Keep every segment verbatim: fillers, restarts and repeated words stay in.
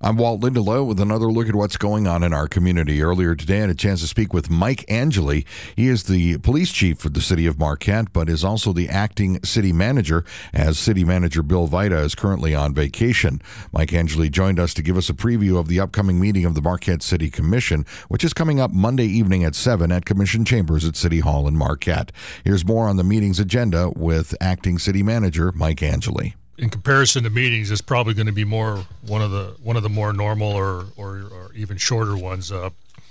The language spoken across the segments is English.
I'm Walt Lindelow with another look at what's going on in our community. Earlier today, I had a chance to speak with Mike Angeli. He is the police chief for the city of Marquette, but is also the acting city manager, as city manager Bill Vita is currently on vacation. Mike Angeli joined us to give us a preview of the upcoming meeting of the Marquette City Commission, which is coming up Monday evening at seven at Commission Chambers at City Hall in Marquette. Here's more on the meeting's agenda with acting city manager Mike Angeli. In comparison to meetings, it's probably going to be more one of the one of the more normal or or, or even shorter ones. Uh,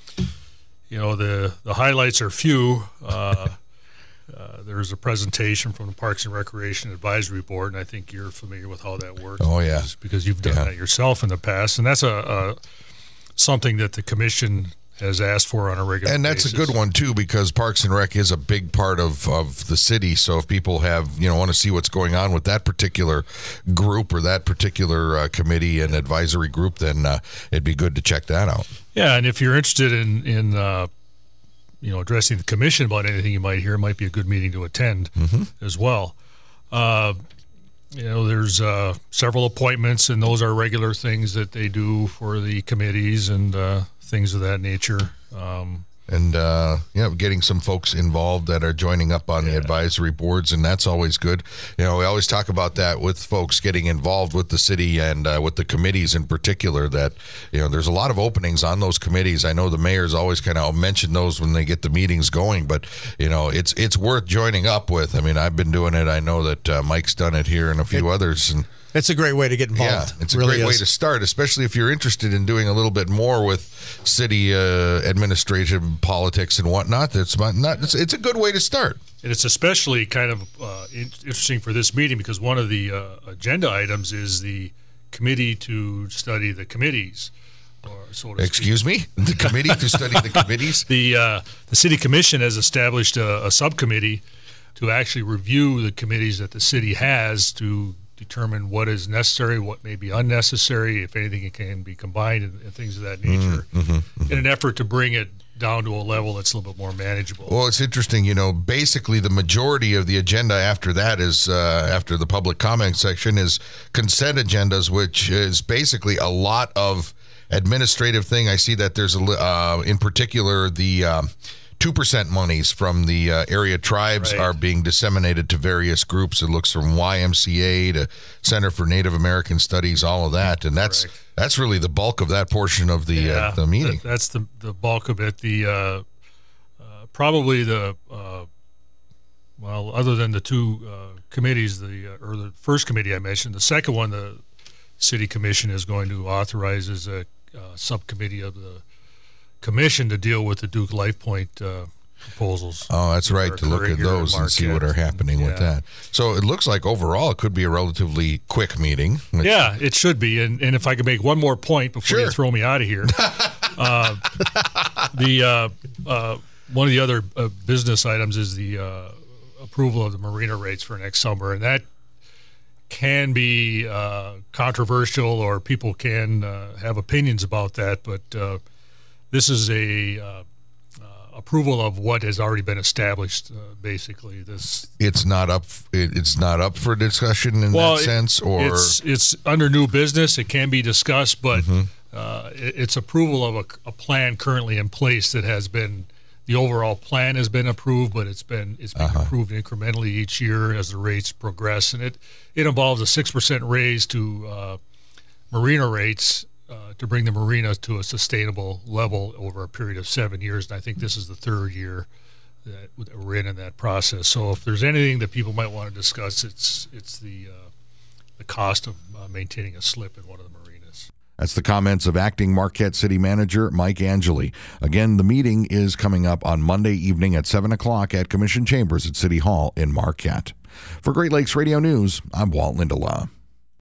you know, the the highlights are few. Uh, uh, there's a presentation from the Parks and Recreation Advisory Board, and I think you're familiar with how that works. Oh yeah, because, because you've done yeah. that yourself in the past, and that's a, a something that the commission has asked for on a regular and that's basis. a good one too, because Parks and Rec is a big part of, of the city. So if people have, you know, want to see what's going on with that particular group or that particular uh, committee and advisory group, then uh, it'd be good to check that out. Yeah, and if you're interested in in uh, you know, addressing the commission about anything you might hear, it might be a good meeting to attend mm-hmm. as well. Uh, you know, there's uh, several appointments, and those are regular things that they do for the committees and uh, things of that nature. Um, and, uh, yeah, getting some folks involved that are joining up on yeah. the advisory boards, and that's always good. You know, we always talk about that with folks getting involved with the city and uh, with the committees in particular, that, you know, there's a lot of openings on those committees. I know the mayor's always kind of mention those when they get the meetings going, but, you know, it's it's worth joining up with. I mean, I've been doing it. I know that uh, Mike's done it here and a few it, others, and it's a great way to get involved. Yeah, it's a really great is. way to start, especially if you're interested in doing a little bit more with city uh, administration, politics, and whatnot. That's not, not it's, it's a good way to start. And it's especially kind of uh, interesting for this meeting because one of the uh, agenda items is the committee to study the committees. Or so to Excuse speak. me? The committee to study the committees? The uh, the city commission has established a, a subcommittee to actually review the committees that the city has to determine what is necessary, what may be unnecessary, if anything can be combined, and, and things of that nature, mm-hmm, mm-hmm. in an effort to bring it down to a level that's a little bit more manageable. Well, it's interesting, you know, basically the majority of the agenda after that is, uh, after the public comment section, is consent agendas, which is basically a lot of administrative thing. I see that there's, a uh, in particular, the uh, two percent monies from the uh, area tribes right. are being disseminated to various groups. It looks from Y M C A to Center for Native American Studies, all of that. And that's Correct. that's really the bulk of that portion of the yeah, uh, the meeting. That, that's the, the bulk of it. The uh, uh, probably the, uh, well, other than the two uh, committees, the uh, or the first committee I mentioned, the second one, the City Commission is going to authorize as a uh, subcommittee of the commission to deal with the Duke Life Point uh, proposals. Oh, that's right, to look at those and see what are happening yeah. with that. So it looks like overall it could be a relatively quick meeting. Which... Yeah, it should be. And and if I could make one more point before sure. you throw me out of here. uh, the uh, uh, one of the other uh, business items is the uh, approval of the marina rates for next summer, and that can be uh, controversial, or people can uh, have opinions about that, but uh, this is a uh, uh, approval of what has already been established. Uh, basically, this it's not up. It, it's not up for discussion in well, that it, sense, or it's it's under new business. It can be discussed, but mm-hmm. uh, it, it's approval of a, a plan currently in place that has been. The overall plan has been approved, but it's been it's been uh-huh. approved incrementally each year as the rates progress, and it it involves a six percent raise to uh, marina rates. Uh, to bring the marina to a sustainable level over a period of seven years. And I think this is the third year that we're in in that process. So if there's anything that people might want to discuss, it's it's the uh, the cost of uh, maintaining a slip in one of the marinas. That's the comments of acting Marquette City Manager Mike Angeli. Again, the meeting is coming up on Monday evening at seven o'clock at Commission Chambers at City Hall in Marquette. For Great Lakes Radio News, I'm Walt Lindelow.